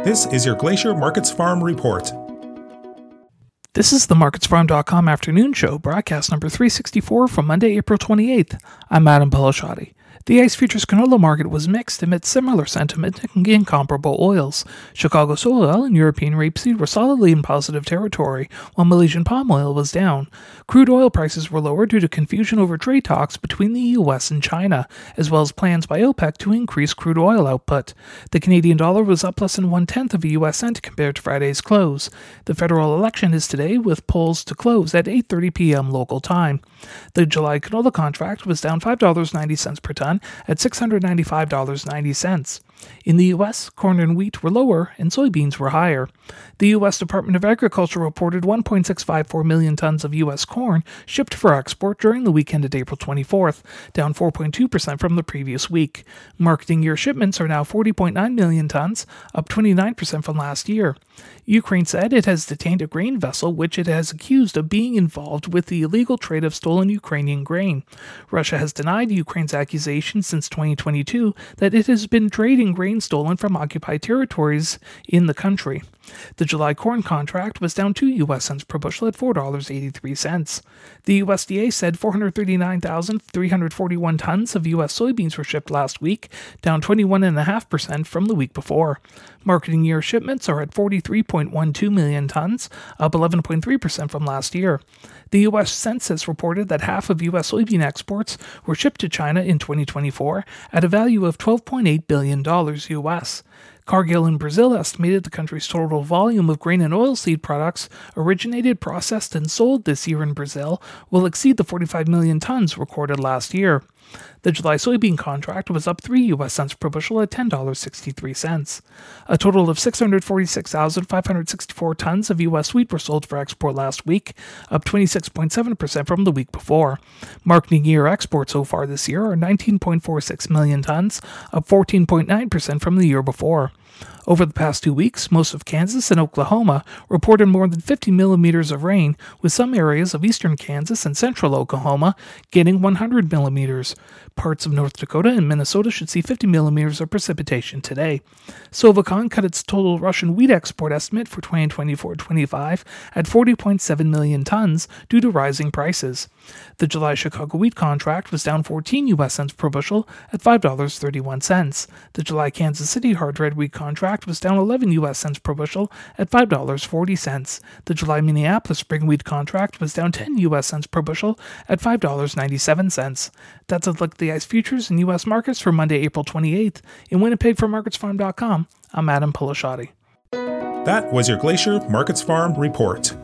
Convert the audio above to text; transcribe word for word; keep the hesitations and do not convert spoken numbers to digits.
This is your Glacier Markets Farm Report. This is the markets farm dot com afternoon show, broadcast number three sixty-four from Monday, April twenty-eighth. I'm Adam Pelashati. The ICE futures canola market was mixed amid similar sentiment in comparable oils. Chicago soy oil and European rapeseed were solidly in positive territory, while Malaysian palm oil was down. Crude oil prices were lower due to confusion over trade talks between the U S and China, as well as plans by OPEC to increase crude oil output. The Canadian dollar was up less than one-tenth of a U S cent compared to Friday's close. The federal election is today, with polls to close at eight thirty p.m. local time. The July canola contract was down five dollars and ninety cents per ton at six hundred ninety-five dollars and ninety cents. In the U S, corn and wheat were lower and soybeans were higher. The U S Department of Agriculture reported one point six five four million tons of U S corn shipped for export during the weekend of April twenty-fourth, down four point two percent from the previous week. Marketing year shipments are now forty point nine million tons, up twenty-nine percent from last year. Ukraine said it has detained a grain vessel which it has accused of being involved with the illegal trade of stolen Ukrainian grain. Russia has denied Ukraine's accusation since twenty twenty-two that it has been trading grain stolen from occupied territories in the country. The July corn contract was down two U S cents per bushel at four dollars and eighty-three cents. The U S D A said four hundred thirty-nine thousand three hundred forty-one tons of U S soybeans were shipped last week, down twenty-one point five percent from the week before. Marketing year shipments are at forty-three point one two million tons, up eleven point three percent from last year. The U S Census reported that half of U S soybean exports were shipped to China in twenty twenty-four at a value of twelve point eight billion dollars U S. Cargill in Brazil estimated the country's total volume of grain and oilseed products originated, processed, and sold this year in Brazil will exceed the forty-five million tons recorded last year. The July soybean contract was up three U S cents per bushel at ten dollars and sixty-three cents. A total of six hundred forty-six thousand five hundred sixty-four tons of U S wheat were sold for export last week, up twenty-six point seven percent from the week before. Marketing year exports so far this year are nineteen point four six million tons, up fourteen point nine percent from the year before. Over the past two weeks, most of Kansas and Oklahoma reported more than fifty millimeters of rain, with some areas of eastern Kansas and central Oklahoma getting one hundred millimeters. Parts of North Dakota and Minnesota should see fifty millimeters of precipitation today. Sovacon cut its total Russian wheat export estimate for twenty twenty-four twenty-five at forty point seven million tons due to rising prices. The July Chicago wheat contract was down fourteen U S cents per bushel at five dollars and thirty-one cents. The July Kansas City hard red wheat contract was down eleven U S cents per bushel at five dollars and forty cents. The July Minneapolis spring wheat contract was down ten U S cents per bushel at five dollars and ninety-seven cents. That's a look at the ICE futures and U S markets for Monday, April twenty-eighth. In Winnipeg for markets farm dot com, I'm Adam Pelashati. That was your Glacier Markets Farm Report.